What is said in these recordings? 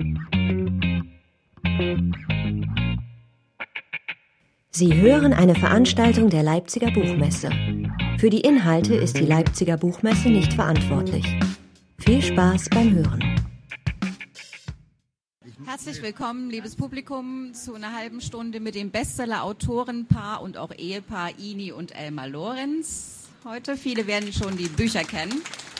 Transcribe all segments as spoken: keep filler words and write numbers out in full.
Sie hören eine Veranstaltung der Leipziger Buchmesse. Für die Inhalte ist die Leipziger Buchmesse nicht verantwortlich. Viel Spaß beim Hören. Herzlich willkommen, liebes Publikum, zu einer halben Stunde mit dem Bestseller-Autorenpaar und auch Ehepaar Ini und Elmar Lorenz. Heute, viele werden schon die Bücher kennen.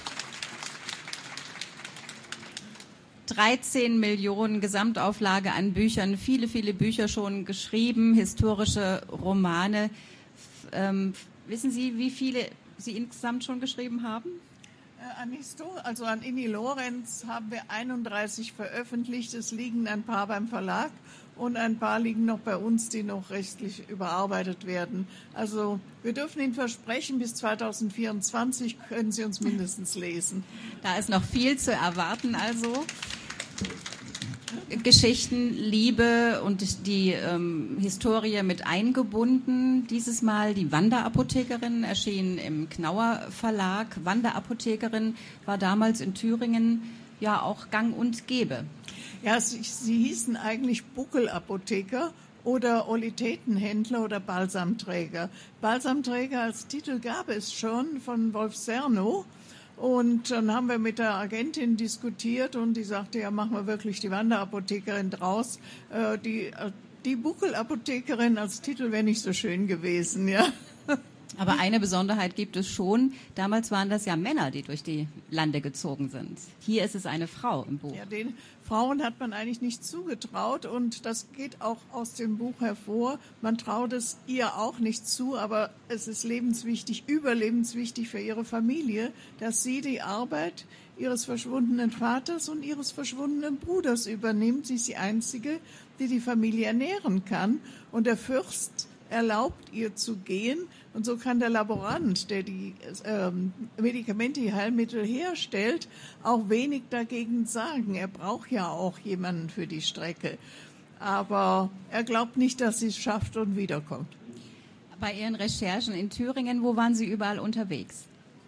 dreizehn Millionen Gesamtauflage an Büchern, viele, viele Bücher schon geschrieben, historische Romane. Ähm, wissen Sie, wie viele Sie insgesamt schon geschrieben haben? Äh, an Histor- also an Ini Lorenz haben wir einunddreißig veröffentlicht. Es liegen ein paar beim Verlag und ein paar liegen noch bei uns, die noch rechtlich überarbeitet werden. Also wir dürfen Ihnen versprechen, bis zweitausendvierundzwanzig können Sie uns mindestens lesen. Da ist noch viel zu erwarten also. Geschichten, Liebe und die ähm, Historie mit eingebunden. Dieses Mal die Wanderapothekerin, erschien im Knauer Verlag. Wanderapothekerin war damals in Thüringen ja auch gang und gäbe. Ja, sie, sie hießen eigentlich Buckelapotheker oder Olitätenhändler oder Balsamträger. Balsamträger als Titel gab es schon von Wolf Serno. Und dann haben wir mit der Agentin diskutiert und die sagte, ja, machen wir wirklich die Wanderapothekerin draus. Äh, die, die Buckelapothekerin als Titel wäre nicht so schön gewesen, ja. Aber eine Besonderheit gibt es schon. Damals waren das ja Männer, die durch die Lande gezogen sind. Hier ist es eine Frau im Buch. Ja, den Frauen hat man eigentlich nicht zugetraut und das geht auch aus dem Buch hervor. Man traut es ihr auch nicht zu, aber es ist lebenswichtig, überlebenswichtig für ihre Familie, dass sie die Arbeit ihres verschwundenen Vaters und ihres verschwundenen Bruders übernimmt. Sie ist die Einzige, die die Familie ernähren kann. Und der Fürst erlaubt ihr zu gehen und so kann der Laborant, der die ähm, Medikamente, die Heilmittel herstellt, auch wenig dagegen sagen. Er braucht ja auch jemanden für die Strecke. Aber er glaubt nicht, dass sie es schafft und wiederkommt. Bei Ihren Recherchen in Thüringen, wo waren Sie überall unterwegs?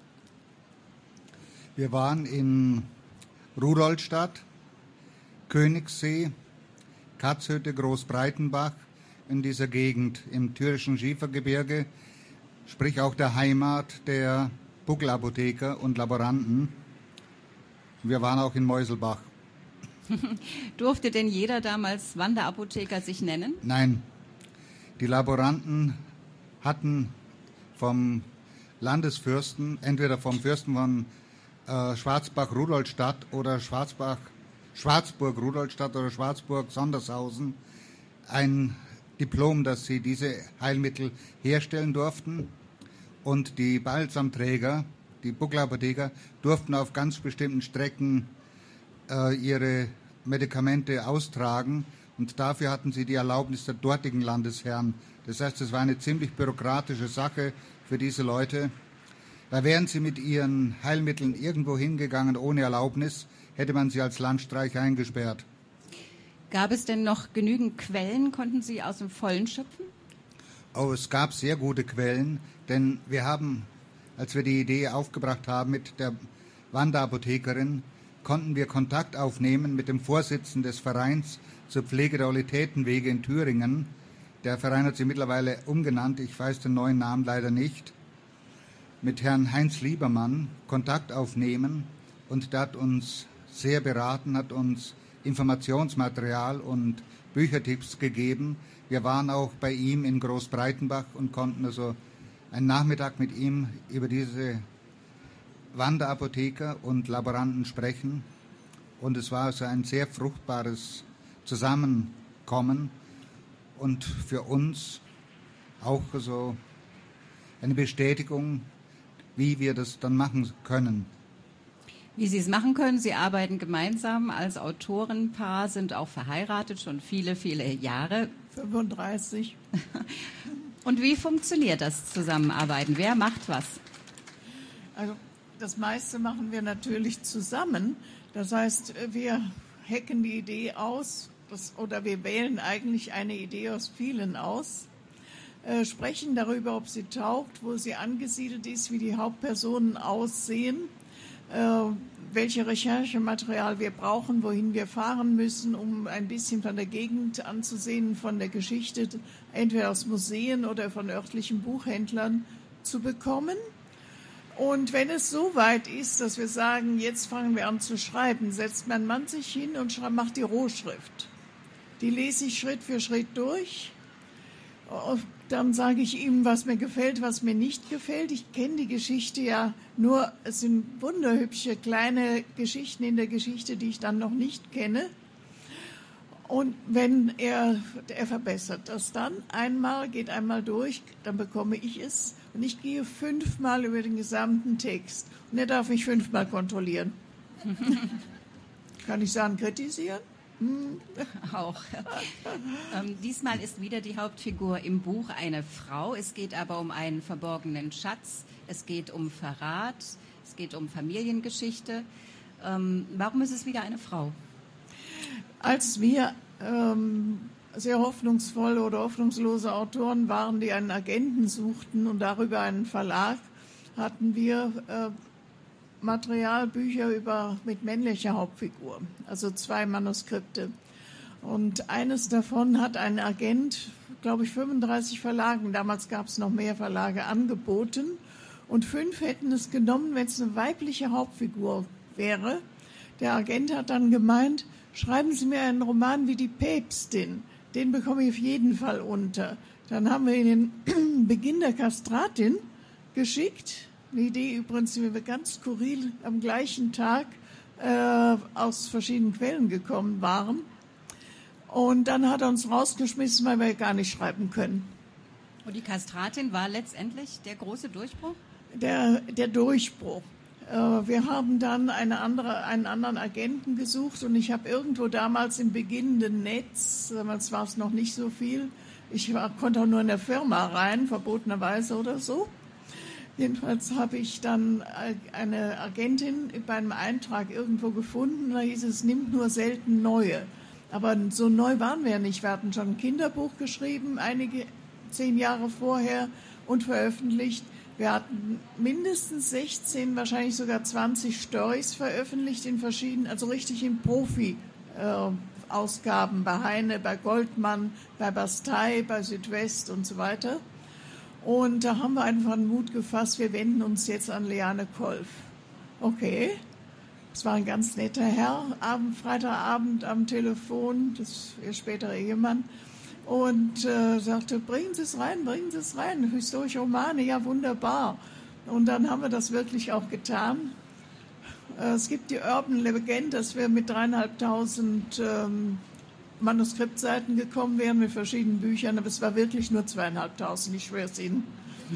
Wir waren in Rudolstadt, Königssee, Katzhütte, Großbreitenbach, in dieser Gegend im Thürischen Schiefergebirge, sprich auch der Heimat der Buckelapotheker und Laboranten. Wir waren auch in Meuselbach. Durfte denn jeder damals Wanderapotheker sich nennen? Nein, die Laboranten hatten vom Landesfürsten, entweder vom Fürsten von äh, Schwarzbach-Rudolstadt oder Schwarzbach, Schwarzburg-Rudolstadt oder Schwarzburg-Sondershausen, ein Diplom, dass sie diese Heilmittel herstellen durften. Und die Balsamträger, die Buckelapotheker, durften auf ganz bestimmten Strecken äh, ihre Medikamente austragen. Und dafür hatten sie die Erlaubnis der dortigen Landesherren. Das heißt, es war eine ziemlich bürokratische Sache für diese Leute. Weil wären sie mit ihren Heilmitteln irgendwo hingegangen ohne Erlaubnis, hätte man sie als Landstreich eingesperrt. Gab es denn noch genügend Quellen? Konnten Sie aus dem Vollen schöpfen? Oh, es gab sehr gute Quellen, denn wir haben, als wir die Idee aufgebracht haben mit der Wanderapothekerin, konnten wir Kontakt aufnehmen mit dem Vorsitzenden des Vereins zur Pflege der Olitätenwege in Thüringen. Der Verein hat sich mittlerweile umgenannt, ich weiß den neuen Namen leider nicht. Mit Herrn Heinz Liebermann Kontakt aufnehmen und der hat uns sehr beraten, hat uns Informationsmaterial und Büchertipps gegeben. Wir waren auch bei ihm in Großbreitenbach und konnten also einen Nachmittag mit ihm über diese Wanderapotheker und Laboranten sprechen. Und es war also ein sehr fruchtbares Zusammenkommen und für uns auch so eine Bestätigung, wie wir das dann machen können. Wie Sie es machen können, Sie arbeiten gemeinsam als Autorenpaar, sind auch verheiratet, schon viele, viele Jahre. fünfunddreißig. Und wie funktioniert das Zusammenarbeiten? Wer macht was? Also das meiste machen wir natürlich zusammen. Das heißt, wir hacken die Idee aus, das, oder wir wählen eigentlich eine Idee aus vielen aus, äh, sprechen darüber, ob sie taugt, wo sie angesiedelt ist, wie die Hauptpersonen aussehen. Äh, welche Recherchematerial wir brauchen, wohin wir fahren müssen, um ein bisschen von der Gegend anzusehen, von der Geschichte, entweder aus Museen oder von örtlichen Buchhändlern zu bekommen. Und wenn es so weit ist, dass wir sagen, jetzt fangen wir an zu schreiben, setzt mein Mann sich hin und macht die Rohschrift. Die lese ich Schritt für Schritt durch. Dann sage ich ihm, was mir gefällt, was mir nicht gefällt. Ich kenne die Geschichte ja nur, es sind wunderhübsche kleine Geschichten in der Geschichte, die ich dann noch nicht kenne. Und wenn er, er verbessert das dann einmal, geht einmal durch, dann bekomme ich es. Und ich gehe fünfmal über den gesamten Text. Und er darf mich fünfmal kontrollieren. Kann ich sagen, kritisieren? Hm. Auch. ähm, diesmal ist wieder die Hauptfigur im Buch eine Frau. Es geht aber um einen verborgenen Schatz. Es geht um Verrat. Es geht um Familiengeschichte. Ähm, warum ist es wieder eine Frau? Als wir ähm, sehr hoffnungsvolle oder hoffnungslose Autoren waren, die einen Agenten suchten und darüber einen Verlag, hatten wir äh, Materialbücher über, mit männlicher Hauptfigur, also zwei Manuskripte. Und eines davon hat ein Agent, glaube ich, fünfunddreißig Verlagen, damals gab es noch mehr Verlage, angeboten. Und fünf hätten es genommen, wenn es eine weibliche Hauptfigur wäre. Der Agent hat dann gemeint, schreiben Sie mir einen Roman wie die Päpstin, den bekomme ich auf jeden Fall unter. Dann haben wir den Beginn der Kastratin geschickt. Eine Idee übrigens, die wir ganz skurril am gleichen Tag äh, aus verschiedenen Quellen gekommen waren. Und dann hat er uns rausgeschmissen, weil wir gar nicht schreiben können. Und die Kastratin war letztendlich der große Durchbruch? Der, der Durchbruch. Äh, wir haben dann eine andere, einen anderen Agenten gesucht und ich habe irgendwo damals im beginnenden Netz, damals war es noch nicht so viel, ich war, konnte auch nur in der Firma rein, verbotenerweise oder so. Jedenfalls habe ich dann eine Agentin bei einem Eintrag irgendwo gefunden, da hieß es, nimmt nur selten neue. Aber so neu waren wir nicht. Wir hatten schon ein Kinderbuch geschrieben, einige zehn Jahre vorher und veröffentlicht. Wir hatten mindestens sechzehn, wahrscheinlich sogar zwanzig Storys veröffentlicht in verschiedenen, also richtig in Profi-Ausgaben, äh, bei Heine, bei Goldmann, bei Bastei, bei Südwest und so weiter. Und da haben wir einfach den Mut gefasst, wir wenden uns jetzt an Liane Kolf. Okay, es war ein ganz netter Herr, Abend, Freitagabend am Telefon, das ist ihr späterer Ehemann, und äh, sagte, bringen Sie es rein, bringen Sie es rein, historische Romane, ja wunderbar. Und dann haben wir das wirklich auch getan. Äh, es gibt die Urban Legend, dass wir mit dreieinhalbtausend ähm, Manuskriptseiten gekommen wären mit verschiedenen Büchern, aber es war wirklich nur zweieinhalbtausend, ich schwöre es Ihnen.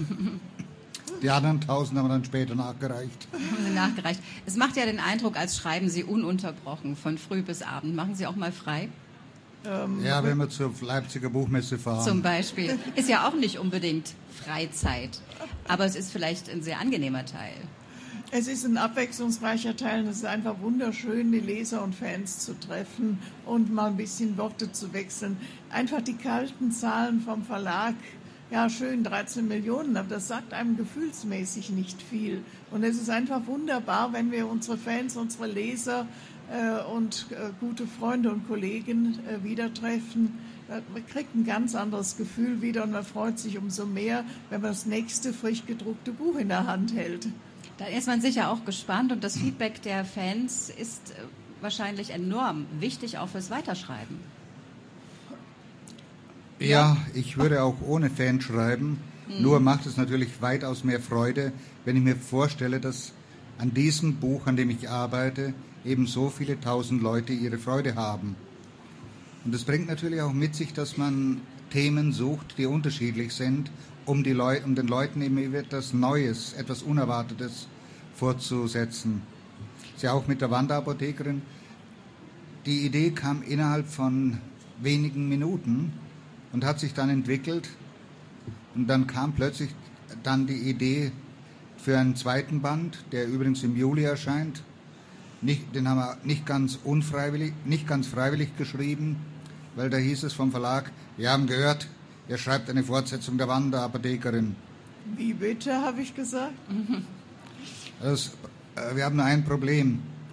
Die anderen tausend haben wir dann später nachgereicht. Haben Sie nachgereicht. Es macht ja den Eindruck, als schreiben Sie ununterbrochen, von früh bis abend. Machen Sie auch mal frei? Ähm, ja, wenn wir zur Leipziger Buchmesse fahren. Zum Beispiel. Ist ja auch nicht unbedingt Freizeit, aber es ist vielleicht ein sehr angenehmer Teil. Es ist ein abwechslungsreicher Teil und es ist einfach wunderschön, die Leser und Fans zu treffen und mal ein bisschen Worte zu wechseln. Einfach die kalten Zahlen vom Verlag, ja schön, dreizehn Millionen, aber das sagt einem gefühlsmäßig nicht viel. Und es ist einfach wunderbar, wenn wir unsere Fans, unsere Leser äh, und äh, gute Freunde und Kollegen äh, wieder treffen. Man kriegt ein ganz anderes Gefühl wieder und man freut sich umso mehr, wenn man das nächste frisch gedruckte Buch in der Hand hält. Da ist man sicher auch gespannt und das Feedback der Fans ist wahrscheinlich enorm wichtig auch fürs Weiterschreiben. Ja, ich würde auch ohne Fans schreiben, hm. Nur macht es natürlich weitaus mehr Freude, wenn ich mir vorstelle, dass an diesem Buch, an dem ich arbeite, eben so viele tausend Leute ihre Freude haben. Und das bringt natürlich auch mit sich, dass man Themen sucht, die unterschiedlich sind, um, die Leu- um den Leuten eben etwas Neues, etwas Unerwartetes vorzusetzen. Das ist ja auch mit der Wanderapothekerin. Die Idee kam innerhalb von wenigen Minuten und hat sich dann entwickelt. Und dann kam plötzlich dann die Idee für einen zweiten Band, der übrigens im Juli erscheint. Nicht, den haben wir nicht ganz unfreiwillig, nicht ganz freiwillig geschrieben, weil da hieß es vom Verlag, wir haben gehört, er schreibt eine Fortsetzung der Wanderapothekerin. Wie bitte, habe ich gesagt? Das, äh, wir haben nur ein Problem.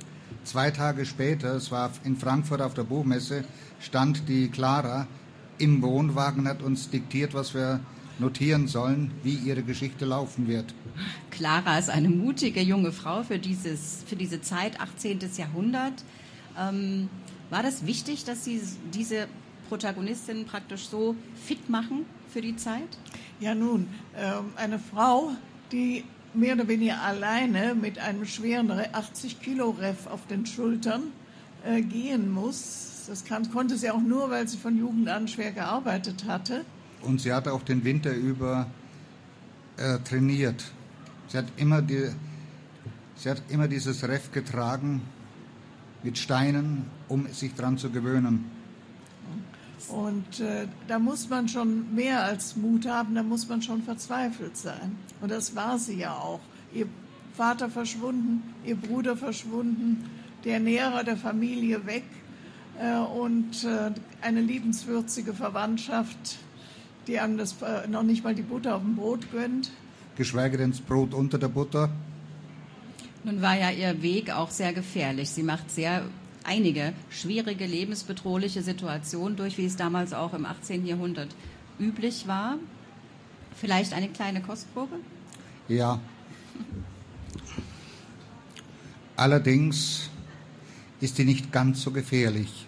Zwei Tage später, es war in Frankfurt auf der Buchmesse, stand die Clara im Wohnwagen und hat uns diktiert, was wir notieren sollen, wie ihre Geschichte laufen wird. Clara ist eine mutige junge Frau für, dieses, für diese Zeit, achtzehnten. Jahrhundert. Ähm, war das wichtig, dass Sie diese Protagonistin praktisch so fit machen für die Zeit? Ja nun, eine Frau, die mehr oder weniger alleine mit einem schweren achtzig Kilo Reff auf den Schultern äh, gehen muss. Das kann, konnte sie auch nur, weil sie von Jugend an schwer gearbeitet hatte. Und sie hat auch den Winter über äh, trainiert. Sie hat, immer die, sie hat immer dieses Reff getragen mit Steinen, um sich daran zu gewöhnen. Und äh, da muss man schon mehr als Mut haben, da muss man schon verzweifelt sein. Und das war sie ja auch. Ihr Vater verschwunden, ihr Bruder verschwunden, der Ernährer der Familie weg äh, und äh, eine liebenswürzige Verwandtschaft, die einem das, äh, noch nicht mal die Butter auf dem Brot gönnt. Geschweige denn das Brot unter der Butter. Nun war ja ihr Weg auch sehr gefährlich. Sie macht sehr einige schwierige, lebensbedrohliche Situationen durch, wie es damals auch im achtzehnten. Jahrhundert üblich war. Vielleicht eine kleine Kostprobe? Ja. Allerdings ist die nicht ganz so gefährlich.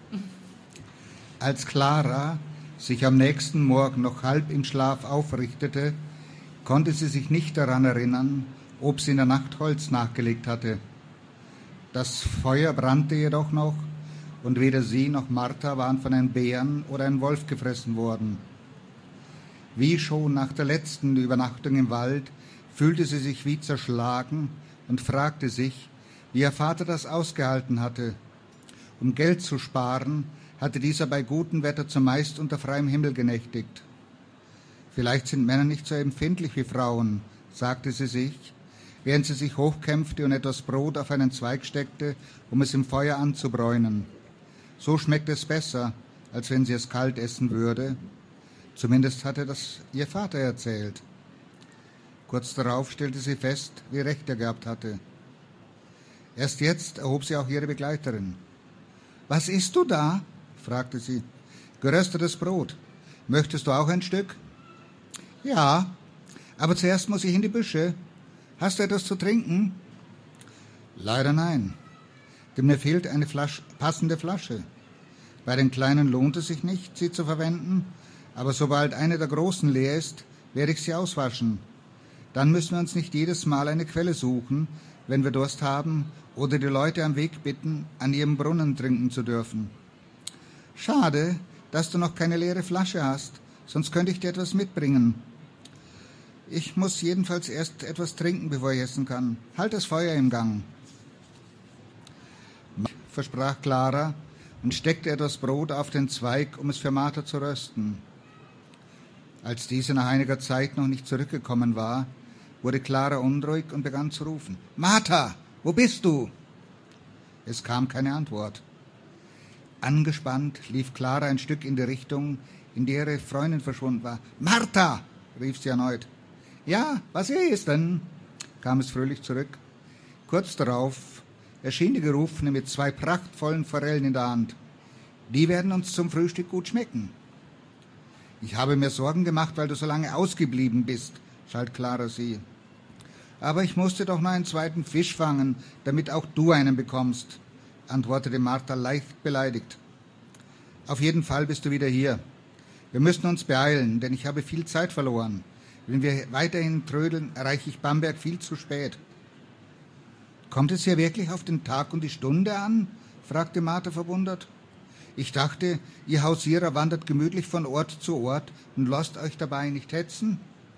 Als Clara sich am nächsten Morgen noch halb im Schlaf aufrichtete, konnte sie sich nicht daran erinnern, ob sie in der Nacht Holz nachgelegt hatte. Das Feuer brannte jedoch noch und weder sie noch Martha waren von einem Bären oder einem Wolf gefressen worden. Wie schon nach der letzten Übernachtung im Wald fühlte sie sich wie zerschlagen und fragte sich, wie ihr Vater das ausgehalten hatte. Um Geld zu sparen, hatte dieser bei gutem Wetter zumeist unter freiem Himmel genächtigt. Vielleicht sind Männer nicht so empfindlich wie Frauen, sagte sie sich, während sie sich hochkämpfte und etwas Brot auf einen Zweig steckte, um es im Feuer anzubräunen. So schmeckt es besser, als wenn sie es kalt essen würde. Zumindest hatte das ihr Vater erzählt. Kurz darauf stellte sie fest, wie recht er gehabt hatte. Erst jetzt erhob sie auch ihre Begleiterin. »Was isst du da?« fragte sie. »Geröstetes Brot. Möchtest du auch ein Stück?« »Ja, aber zuerst muss ich in die Büsche. Hast du etwas zu trinken?« »Leider nein, denn mir fehlt eine Flasche, passende Flasche. Bei den Kleinen lohnt es sich nicht, sie zu verwenden, aber sobald eine der Großen leer ist, werde ich sie auswaschen. Dann müssen wir uns nicht jedes Mal eine Quelle suchen, wenn wir Durst haben, oder die Leute am Weg bitten, an ihrem Brunnen trinken zu dürfen. Schade, dass du noch keine leere Flasche hast, sonst könnte ich dir etwas mitbringen. Ich muss jedenfalls erst etwas trinken, bevor ich essen kann. Halt das Feuer im Gang«, versprach Clara und steckte etwas Brot auf den Zweig, um es für Martha zu rösten. Als diese nach einiger Zeit noch nicht zurückgekommen war, wurde Clara unruhig und begann zu rufen. »Martha, wo bist du?« Es kam keine Antwort. Angespannt lief Clara ein Stück in die Richtung, in der ihre Freundin verschwunden war. »Martha«, rief sie erneut. »Ja, was ist denn?«, kam es fröhlich zurück. Kurz darauf erschien die Gerufene mit zwei prachtvollen Forellen in der Hand. »Die werden uns zum Frühstück gut schmecken.« »Ich habe mir Sorgen gemacht, weil du so lange ausgeblieben bist«, schalt Clara sie. »Aber ich musste doch noch einen zweiten Fisch fangen, damit auch du einen bekommst«, antwortete Martha leicht beleidigt. »Auf jeden Fall bist du wieder hier. Wir müssen uns beeilen, denn ich habe viel Zeit verloren. Wenn wir weiterhin trödeln, erreiche ich Bamberg viel zu spät.« »Kommt es hier wirklich auf den Tag und die Stunde an?«, fragte Martha verwundert. »Ich dachte, ihr Hausierer wandert gemütlich von Ort zu Ort und lasst euch dabei nicht hetzen?«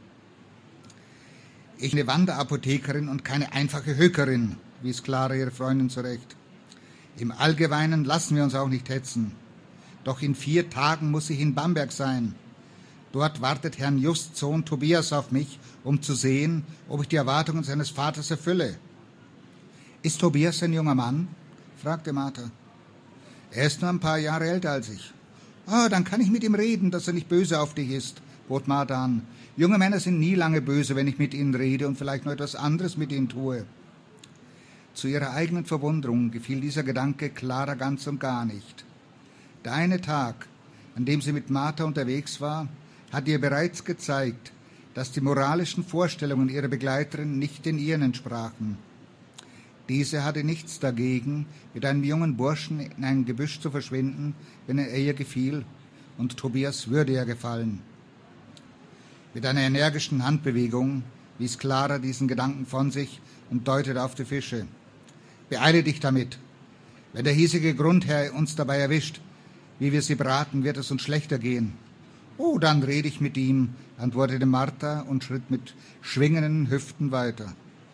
»Ich bin eine Wanderapothekerin und keine einfache Hökerin«, wies Clara ihre Freundin zurecht. »Im Allgemeinen lassen wir uns auch nicht hetzen. Doch in vier Tagen muss ich in Bamberg sein. Dort wartet Herrn Justs Sohn Tobias auf mich, um zu sehen, ob ich die Erwartungen seines Vaters erfülle.« »Ist Tobias ein junger Mann?«, fragte Martha. »Er ist nur ein paar Jahre älter als ich.« »Ah, dann kann ich mit ihm reden, dass er nicht böse auf dich ist«, bot Martha an. »Junge Männer sind nie lange böse, wenn ich mit ihnen rede und vielleicht noch etwas anderes mit ihnen tue.« Zu ihrer eigenen Verwunderung gefiel dieser Gedanke Clara ganz und gar nicht. Der eine Tag, an dem sie mit Martha unterwegs war, hat ihr bereits gezeigt, dass die moralischen Vorstellungen ihrer Begleiterin nicht den ihren entsprachen. Diese hatte nichts dagegen, mit einem jungen Burschen in ein Gebüsch zu verschwinden, wenn er ihr gefiel, und Tobias würde ihr gefallen. Mit einer energischen Handbewegung wies Clara diesen Gedanken von sich und deutete auf die Fische. »Beeile dich damit. Wenn der hiesige Grundherr uns dabei erwischt, wie wir sie braten, wird es uns schlechter gehen.« »Oh, dann rede ich mit ihm«, antwortete Martha und schritt mit schwingenden Hüften weiter.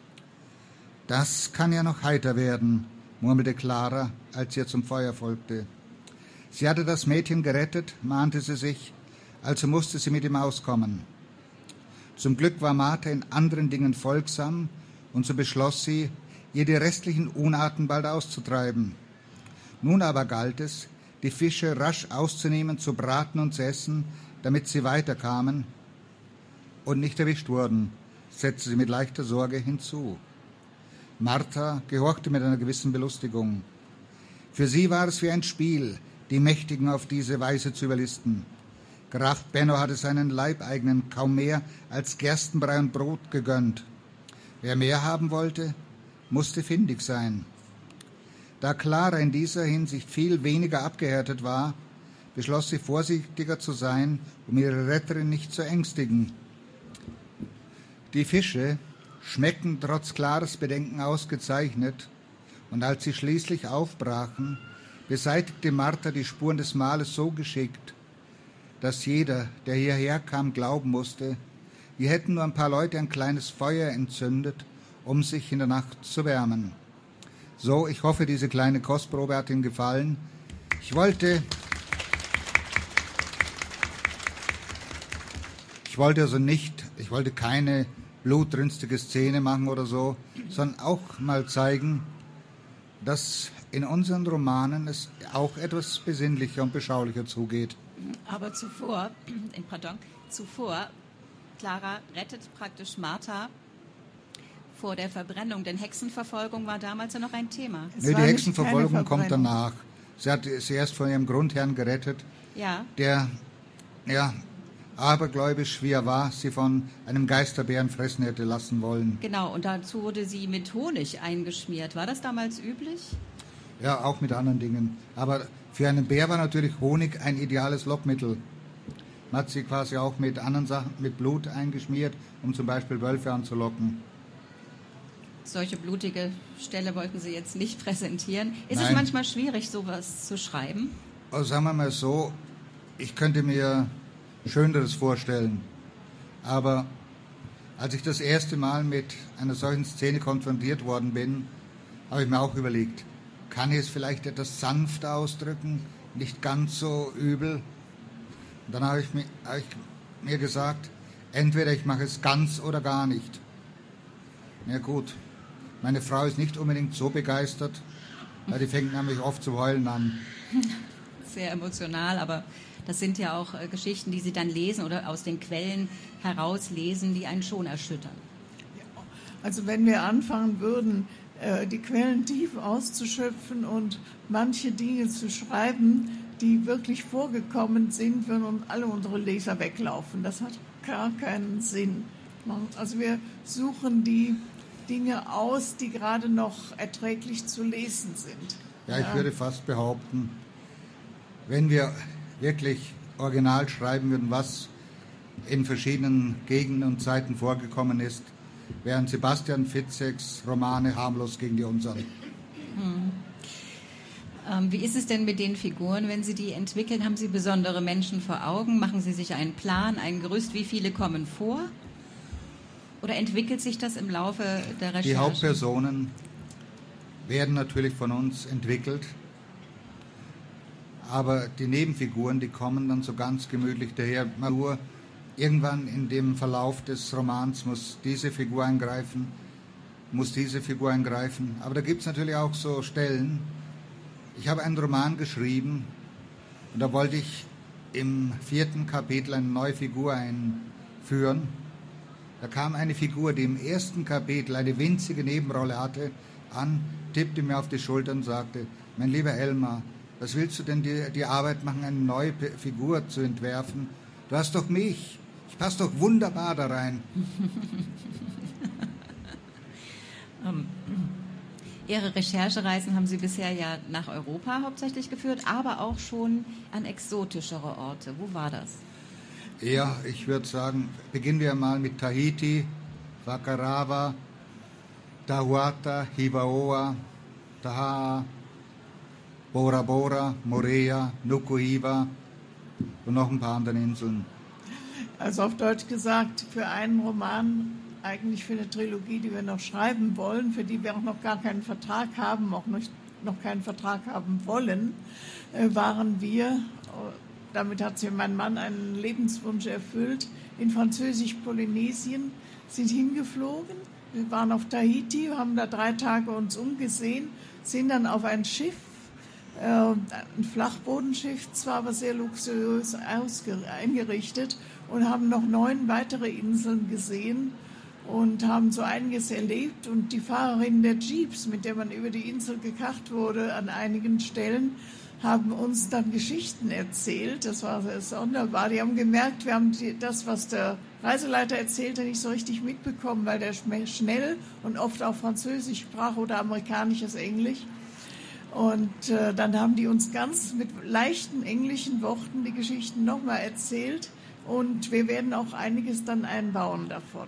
»Das kann ja noch heiter werden«, murmelte Clara, als sie ihr zum Feuer folgte. Sie hatte das Mädchen gerettet, mahnte sie sich, also musste sie mit ihm auskommen. Zum Glück war Martha in anderen Dingen folgsam, und so beschloss sie, ihr die restlichen Unarten bald auszutreiben. Nun aber galt es, die Fische rasch auszunehmen, zu braten und zu essen, damit sie weiterkamen und nicht erwischt wurden, setzte sie mit leichter Sorge hinzu. Martha gehorchte mit einer gewissen Belustigung. Für sie war es wie ein Spiel, die Mächtigen auf diese Weise zu überlisten. Graf Benno hatte seinen Leibeigenen kaum mehr als Gerstenbrei und Brot gegönnt. Wer mehr haben wollte, musste findig sein. Da Clara in dieser Hinsicht viel weniger abgehärtet war, beschloss sie vorsichtiger zu sein, um ihre Retterin nicht zu ängstigen. Die Fische schmeckten trotz Claras Bedenken ausgezeichnet, und als sie schließlich aufbrachen, beseitigte Martha die Spuren des Mahles so geschickt, dass jeder, der hierher kam, glauben musste, hier hätten nur ein paar Leute ein kleines Feuer entzündet, um sich in der Nacht zu wärmen. So, ich hoffe, diese kleine Kostprobe hat Ihnen gefallen. Ich wollte, ich wollte also nicht, ich wollte keine blutrünstige Szene machen oder so, sondern auch mal zeigen, dass in unseren Romanen es auch etwas besinnlicher und beschaulicher zugeht. Aber zuvor, äh, pardon, zuvor, Clara rettet praktisch Martha vor der Verbrennung, denn Hexenverfolgung war damals ja noch ein Thema. Nee, die Hexenverfolgung kommt danach. Sie hat sie erst von ihrem Grundherrn gerettet, ja. der, ja, abergläubisch wie er war, sie von einem Geisterbären fressen hätte lassen wollen. Genau, und dazu wurde sie mit Honig eingeschmiert. War das damals üblich? Ja, auch mit anderen Dingen. Aber für einen Bär war natürlich Honig ein ideales Lockmittel. Man hat sie quasi auch mit anderen Sachen, mit Blut eingeschmiert, um zum Beispiel Wölfe anzulocken. Solche blutige Stelle wollten Sie jetzt nicht präsentieren. Ist Nein. Es manchmal schwierig, sowas zu schreiben? Also sagen wir mal so, ich könnte mir Schöneres vorstellen. Aber als ich das erste Mal mit einer solchen Szene konfrontiert worden bin, habe ich mir auch überlegt, kann ich es vielleicht etwas sanfter ausdrücken, nicht ganz so übel? Und dann habe ich, mir, habe ich mir gesagt, entweder ich mache es ganz oder gar nicht. Na gut, meine Frau ist nicht unbedingt so begeistert, weil die fängt nämlich oft zu heulen an. Sehr emotional, aber das sind ja auch äh, Geschichten, die Sie dann lesen oder aus den Quellen herauslesen, die einen schon erschüttern. Also wenn wir anfangen würden, äh, die Quellen tief auszuschöpfen und manche Dinge zu schreiben, die wirklich vorgekommen sind, würden uns alle unsere Leser weglaufen. Das hat gar keinen Sinn. Also wir suchen die Dinge aus, die gerade noch erträglich zu lesen sind. Ja, ich ja. würde fast behaupten, wenn wir wirklich original schreiben würden, was in verschiedenen Gegenden und Zeiten vorgekommen ist, wären Sebastian Fitzeks Romane harmlos gegen die unseren. Hm. Ähm, wie ist es denn mit den Figuren, wenn Sie die entwickeln? Haben Sie besondere Menschen vor Augen? Machen Sie sich einen Plan, ein Gerüst? Wie viele kommen vor? Oder entwickelt sich das im Laufe der Recherche? Die Hauptpersonen werden natürlich von uns entwickelt, aber die Nebenfiguren, die kommen dann so ganz gemütlich daher. Nur irgendwann in dem Verlauf des Romans muss diese Figur eingreifen, muss diese Figur eingreifen. Aber da gibt es natürlich auch so Stellen. Ich habe einen Roman geschrieben und da wollte ich im vierten Kapitel eine neue Figur einführen. Da kam eine Figur, die im ersten Kapitel eine winzige Nebenrolle hatte, an, tippte mir auf die Schulter und sagte, mein lieber Elmar, was willst du denn die, die Arbeit machen, eine neue P- Figur zu entwerfen? Du hast doch mich. Ich passe doch wunderbar da rein. um, Ihre Recherchereisen haben Sie bisher ja nach Europa hauptsächlich geführt, aber auch schon an exotischere Orte. Wo war das? Ja, ich würde sagen, beginnen wir mal mit Tahiti, Wakaarawa, Tahuata, Hivaoa, Taha, Bora Bora, Moorea, Nukuhiva und noch ein paar andere Inseln. Also auf Deutsch gesagt, für einen Roman, eigentlich für eine Trilogie, die wir noch schreiben wollen, für die wir auch noch gar keinen Vertrag haben, auch nicht, noch keinen Vertrag haben wollen, äh, waren wir, damit hat sich mein Mann einen Lebenswunsch erfüllt, in Französisch-Polynesien, sind hingeflogen. Wir waren auf Tahiti, haben da drei Tage uns umgesehen, sind dann auf ein Schiff, ein Flachbodenschiff, zwar aber sehr luxuriös eingerichtet, und haben noch neun weitere Inseln gesehen und haben so einiges erlebt. Und die Fahrerin der Jeeps, mit der man über die Insel gekarrt wurde, an einigen Stellen, haben uns dann Geschichten erzählt. Das war sehr sonderbar. Die haben gemerkt, wir haben die, das, was der Reiseleiter erzählte, nicht so richtig mitbekommen, weil der schnell und oft auch Französisch sprach oder amerikanisches Englisch. Und äh, dann haben die uns ganz mit leichten englischen Worten die Geschichten nochmal erzählt. Und wir werden auch einiges dann einbauen davon.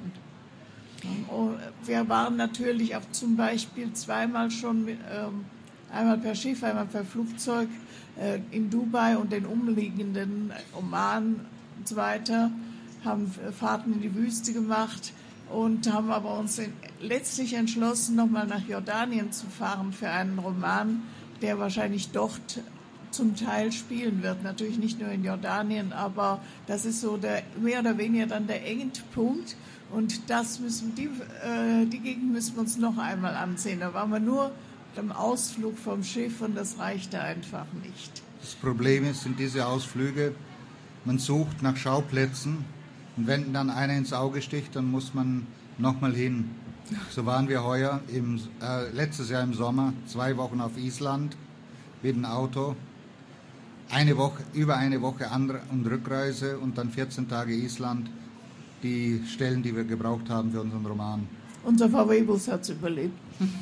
Und wir waren natürlich auch zum Beispiel zweimal schon, mit, ähm, einmal per Schiff, einmal per Flugzeug äh, in Dubai und den umliegenden Oman und so weiter, haben Fahrten in die Wüste gemacht und haben aber uns letztlich entschlossen, nochmal nach Jordanien zu fahren für einen Roman, der wahrscheinlich dort zum Teil spielen wird. Natürlich nicht nur in Jordanien, aber das ist so der, mehr oder weniger dann der Endpunkt. Und das müssen, die, äh, die Gegend müssen wir uns noch einmal ansehen. Da waren wir nur am Ausflug vom Schiff und das reichte einfach nicht. Das Problem ist, sind diese Ausflüge, man sucht nach Schauplätzen und wenn dann einer ins Auge sticht, dann muss man nochmal hin. So waren wir heuer, im, äh, letztes Jahr im Sommer, zwei Wochen auf Island mit dem Auto. Eine Woche, über eine Woche An- und Rückreise und dann vierzehn Tage Island. Die Stellen, die wir gebraucht haben für unseren Roman. Unser V W-Bus hat es überlebt.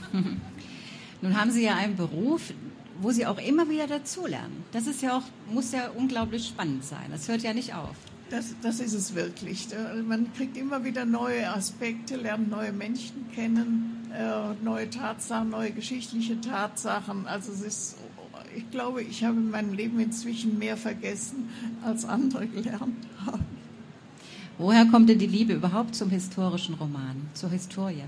Nun haben Sie ja einen Beruf, wo Sie auch immer wieder dazulernen. Das ist ja auch, muss ja unglaublich spannend sein. Das hört ja nicht auf. Das, das ist es wirklich. Man kriegt immer wieder neue Aspekte, lernt neue Menschen kennen, äh, neue Tatsachen, neue geschichtliche Tatsachen. Also es ist, ich glaube, ich habe in meinem Leben inzwischen mehr vergessen, als andere gelernt haben. Woher kommt denn die Liebe überhaupt zum historischen Roman, zur Historie?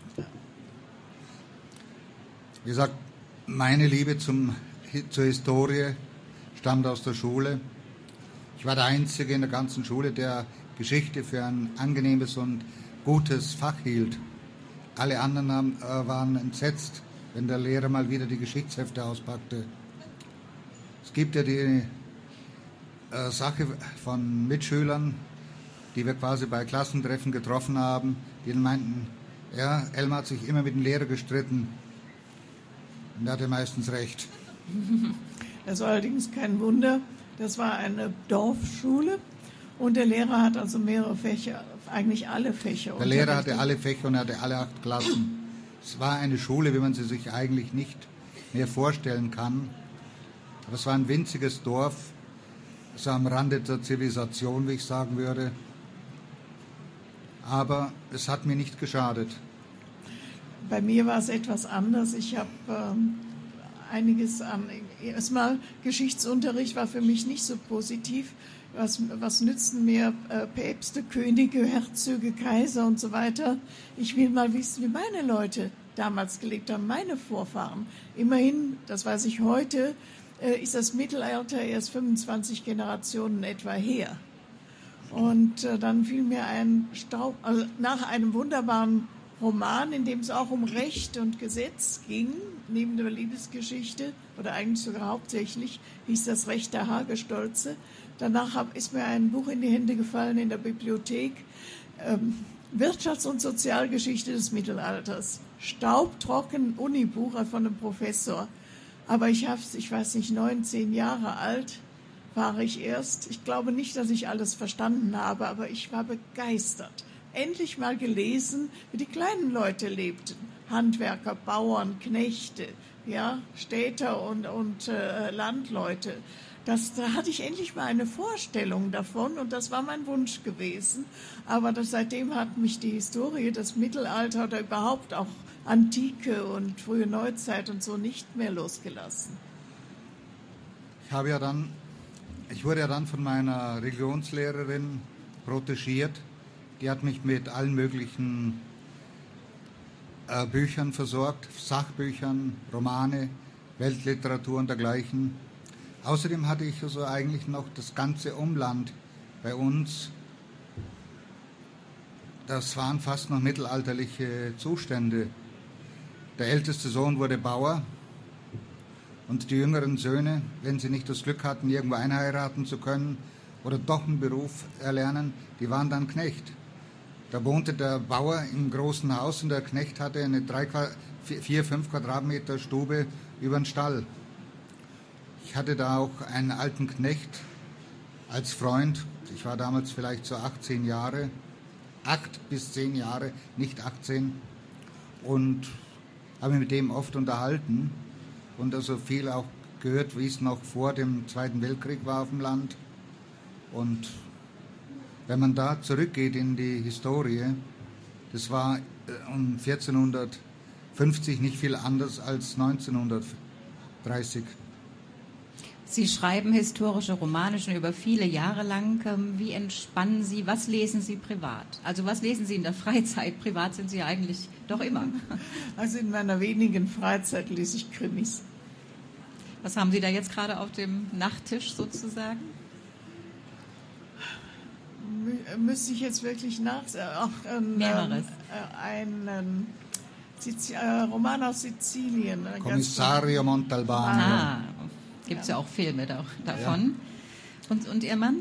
Wie gesagt, meine Liebe zum, zur Historie stammt aus der Schule. Ich war der Einzige in der ganzen Schule, der Geschichte für ein angenehmes und gutes Fach hielt. Alle anderen haben, äh, waren entsetzt, wenn der Lehrer mal wieder die Geschichtshefte auspackte. Es gibt ja die äh, Sache von Mitschülern, die wir quasi bei Klassentreffen getroffen haben, die meinten, ja, Elmar hat sich immer mit dem Lehrer gestritten. Und er hatte meistens recht. Das war allerdings kein Wunder. Das war eine Dorfschule und der Lehrer hat also mehrere Fächer, eigentlich alle Fächer. Der Lehrer hatte alle Fächer und er hatte alle acht Klassen. Es war eine Schule, wie man sie sich eigentlich nicht mehr vorstellen kann. Aber es war ein winziges Dorf, so am Rande der Zivilisation, wie ich sagen würde. Aber es hat mir nicht geschadet. Bei mir war es etwas anders. Ich habe ähm, einiges an, erstmal Geschichtsunterricht war für mich nicht so positiv. Was, was nützen mir äh, Päpste, Könige, Herzöge, Kaiser und so weiter? Ich will mal wissen, wie meine Leute damals gelebt haben, meine Vorfahren. Immerhin, das weiß ich heute, äh, ist das Mittelalter erst fünfundzwanzig Generationen etwa her. Und äh, dann fiel mir ein Staub, also nach einem wunderbaren Roman, in dem es auch um Recht und Gesetz ging, neben der Liebesgeschichte, oder eigentlich sogar hauptsächlich, hieß das Recht der Hagestolze. Danach hab, ist mir ein Buch in die Hände gefallen in der Bibliothek, ähm, Wirtschafts- und Sozialgeschichte des Mittelalters. Staubtrocken Unibuch von einem Professor. Aber ich habe es, ich weiß nicht, neun, zehn Jahre alt war ich erst. Ich glaube nicht, dass ich alles verstanden habe, aber ich war begeistert. Endlich mal gelesen, wie die kleinen Leute lebten. Handwerker, Bauern, Knechte, ja, Städter und, und äh, Landleute. Das, da hatte ich endlich mal eine Vorstellung davon und das war mein Wunsch gewesen. Aber das, seitdem hat mich die Historie, das Mittelalter oder überhaupt auch Antike und frühe Neuzeit und so nicht mehr losgelassen. Ich habe ja dann, ich wurde ja dann von meiner Religionslehrerin protegiert. Die hat mich mit allen möglichen äh, Büchern versorgt, Sachbüchern, Romane, Weltliteratur und dergleichen. Außerdem hatte ich also eigentlich noch das ganze Umland bei uns. Das waren fast noch mittelalterliche Zustände. Der älteste Sohn wurde Bauer und die jüngeren Söhne, wenn sie nicht das Glück hatten, irgendwo einheiraten zu können oder doch einen Beruf erlernen, die waren dann Knecht. Da wohnte der Bauer im großen Haus und der Knecht hatte eine drei, vier, fünf Quadratmeter Stube über den Stall. Ich hatte da auch einen alten Knecht als Freund. Ich war damals vielleicht so achtzehn Jahre, acht bis zehn Jahre, nicht achtzehn. Und habe mich mit dem oft unterhalten und also viel auch gehört, wie es noch vor dem Zweiten Weltkrieg war auf dem Land. Und wenn man da zurückgeht in die Historie, das war um vierzehnhundertfünfzig nicht viel anders als neunzehnhundertdreißig. Sie schreiben historische Romane schon über viele Jahre lang. Wie entspannen Sie? Was lesen Sie privat? Also was lesen Sie in der Freizeit? Privat sind Sie ja eigentlich doch immer. Also in meiner wenigen Freizeit lese ich Krimis. Was haben Sie da jetzt gerade auf dem Nachttisch sozusagen? Mü- müsste ich jetzt wirklich nach... Ach, ähm, Mehreres. Äh, einen Sizi- äh, Roman aus Sizilien. Ein Commissario ganz- Montalbano. Ah, gibt es ja. ja auch Filme da, davon. Ja. Und, und Ihr Mann?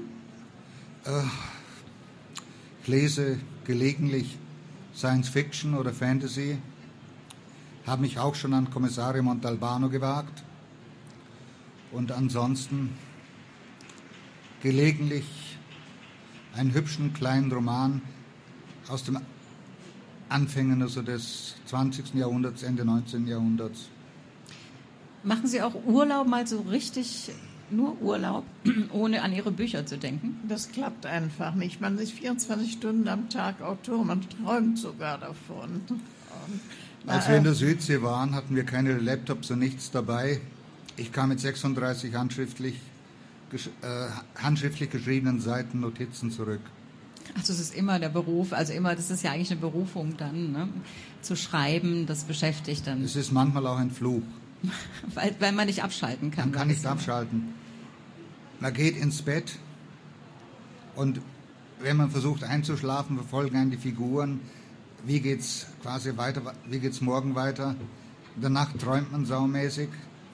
Ich lese gelegentlich Science Fiction oder Fantasy. Habe mich auch schon an Commissario Montalbano gewagt. Und ansonsten gelegentlich einen hübschen kleinen Roman aus den Anfängen also des zwanzigsten Jahrhunderts, Ende neunzehnten Jahrhunderts. Machen Sie auch Urlaub, mal so richtig nur Urlaub, ohne an Ihre Bücher zu denken? Das klappt einfach nicht. Man ist vierundzwanzig Stunden am Tag Autor, man träumt sogar davon. Und, Als wir in der Südsee waren, hatten wir keine Laptops und nichts dabei. Ich kam mit sechsunddreißig handschriftlich, gesch- äh, handschriftlich geschriebenen Seiten Notizen zurück. Also es ist immer der Beruf, also immer, das ist ja eigentlich eine Berufung dann, ne? Zu schreiben, das beschäftigt dann. Es ist manchmal auch ein Fluch. weil, weil man nicht abschalten kann. Man kann nicht abschalten. Man geht ins Bett und wenn man versucht einzuschlafen, verfolgen einen die Figuren. Wie geht's quasi weiter? Wie geht's morgen weiter? In der Nacht träumt man saumäßig.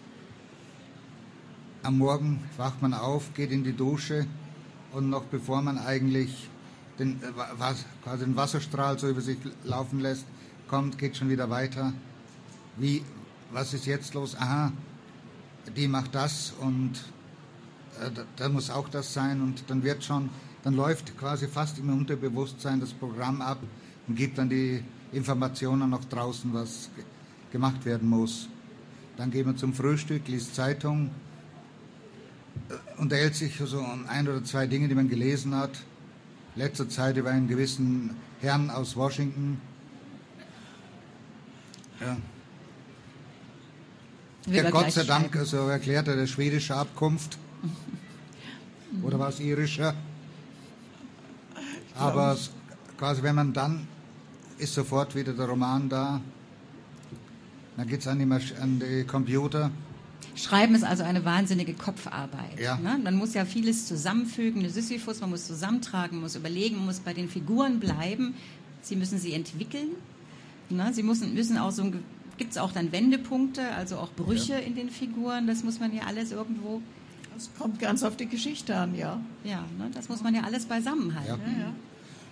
Am Morgen wacht man auf, geht in die Dusche und noch bevor man eigentlich den, was, quasi den Wasserstrahl so über sich laufen lässt, kommt, geht schon wieder weiter. Wie, was ist jetzt los? Aha, die macht das und äh, da, da muss auch das sein und dann wird schon, dann läuft quasi fast im Unterbewusstsein das Programm ab und gibt dann die Informationen noch draußen, was ge- gemacht werden muss. Dann geht man zum Frühstück, liest Zeitung, äh, unterhält sich so um ein oder zwei Dinge, die man gelesen hat. Letzter Zeit über einen gewissen Herrn aus Washington. Ja. Der Gott sei Dank, also erklärt er, der schwedische Abkunft. Oder war es irischer? Aber es, quasi, wenn man dann, ist sofort wieder der Roman da. Dann geht es an die, Masch- an die Computer. Schreiben ist also eine wahnsinnige Kopfarbeit. Ja. Ne? Man muss ja vieles zusammenfügen, eine Sisyphus, man muss zusammentragen, man muss überlegen, man muss bei den Figuren bleiben. Sie müssen sie entwickeln. Ne? Sie müssen, müssen auch so, gibt es auch dann Wendepunkte, also auch Brüche ja. in den Figuren, das muss man ja alles irgendwo... Es kommt ganz auf die Geschichte an, ja. Ja, ne? Das muss man ja alles beisammenhalten. Ja. Ja, ja.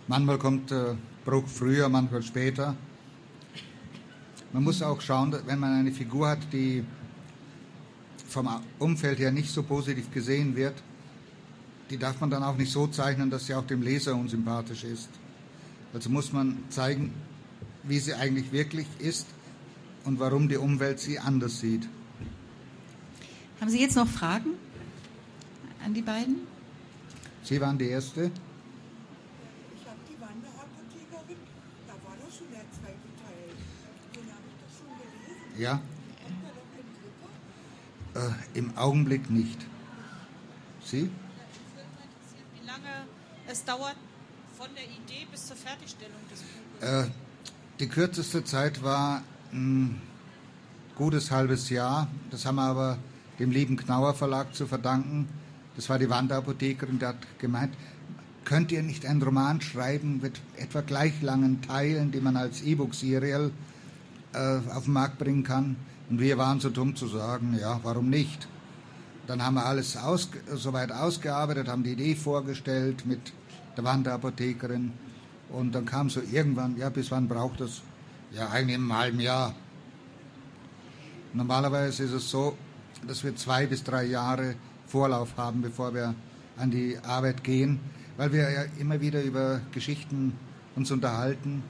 Manchmal kommt der Bruch früher, manchmal später. Man muss auch schauen, wenn man eine Figur hat, die vom Umfeld her nicht so positiv gesehen wird, die darf man dann auch nicht so zeichnen, dass sie auch dem Leser unsympathisch ist. Also muss man zeigen, wie sie eigentlich wirklich ist und warum die Umwelt sie anders sieht. Haben Sie jetzt noch Fragen an die beiden? Sie waren die Erste. Ich habe die Wanderapothekerin, da war das schon der zweite Teil. Den habe ich das schon gelesen. Ja. Kommt da noch ein dritter? Äh, Im Augenblick nicht. Sie? Wie lange es dauert von der Idee bis zur Fertigstellung des Buches? Äh, die kürzeste Zeit war ein gutes halbes Jahr. Das haben wir aber dem lieben Knauer Verlag zu verdanken. Das war die Wanderapothekerin, die hat gemeint, könnt ihr nicht einen Roman schreiben mit etwa gleich langen Teilen, die man als E-Book-Serial äh, auf den Markt bringen kann? Und wir waren so dumm zu sagen, ja, warum nicht? Dann haben wir alles aus, soweit ausgearbeitet, haben die Idee vorgestellt mit der Wanderapothekerin. Und dann kam so irgendwann, ja, bis wann braucht das? Ja, eigentlich im halben Jahr. Normalerweise ist es so, dass wir zwei bis drei Jahre Vorlauf haben, bevor wir an die Arbeit gehen, weil wir ja immer wieder über Geschichten uns unterhalten.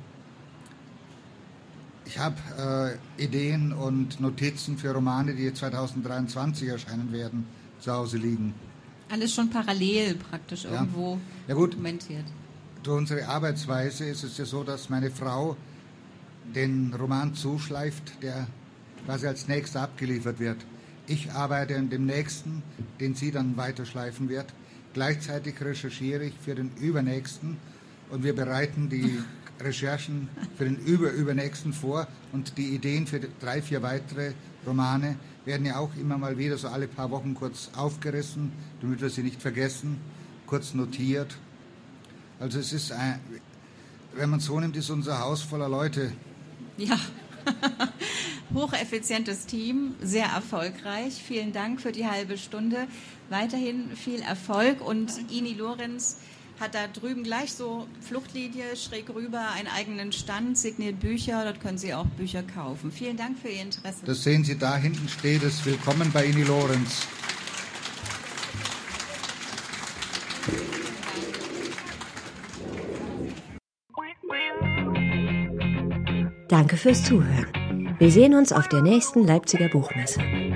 Ich habe äh, Ideen und Notizen für Romane, die zwanzig dreiundzwanzig erscheinen werden, zu Hause liegen. Alles schon parallel praktisch Ja. irgendwo Ja, gut. dokumentiert. Durch unsere Arbeitsweise ist es ja so, dass meine Frau den Roman zuschleift, der quasi als nächster abgeliefert wird. Ich arbeite an dem nächsten, den sie dann weiterschleifen wird. Gleichzeitig recherchiere ich für den übernächsten und wir bereiten die Recherchen für den überübernächsten vor und die Ideen für drei, vier weitere Romane werden ja auch immer mal wieder so alle paar Wochen kurz aufgerissen, damit wir sie nicht vergessen, kurz notiert. Also es ist, ein, wenn man es so nimmt, ist unser Haus voller Leute. Ja, hocheffizientes Team, sehr erfolgreich. Vielen Dank für die halbe Stunde. Weiterhin viel Erfolg und Ini Lorenz hat da drüben gleich so Fluchtlinie schräg rüber einen eigenen Stand, signiert Bücher, dort können Sie auch Bücher kaufen. Vielen Dank für Ihr Interesse. Das sehen Sie, da hinten steht es, willkommen bei Ini Lorenz. Danke fürs Zuhören. Wir sehen uns auf der nächsten Leipziger Buchmesse.